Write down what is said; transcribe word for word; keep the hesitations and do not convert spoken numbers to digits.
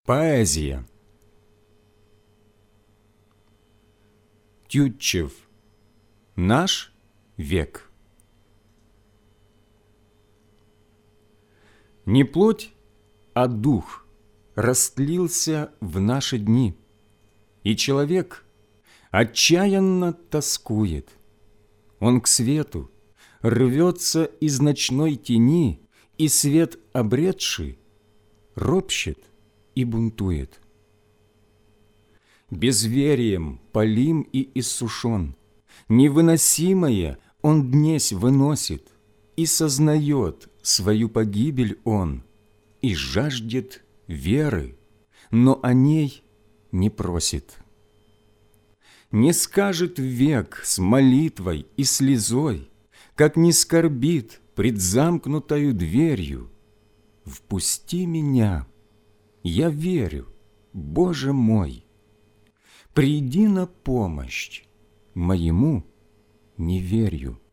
Поезія. Тютчев. Наш век. Не плоть, а дух растлился в наши дни, и человек отчаянно тоскует. Он к свету рвется из ночной тени, и свет обретший ропщет и бунтует. Безверием полим и иссушен, невыносимое он днесь выносит, и сознает свою погибель он, и жаждет веры, но о ней не просит. Не скажет век с молитвой и слезой, как не скорбит пред замкнутою дверью: «Впусти меня, я верю, Боже мой, приди на помощь моему неверию».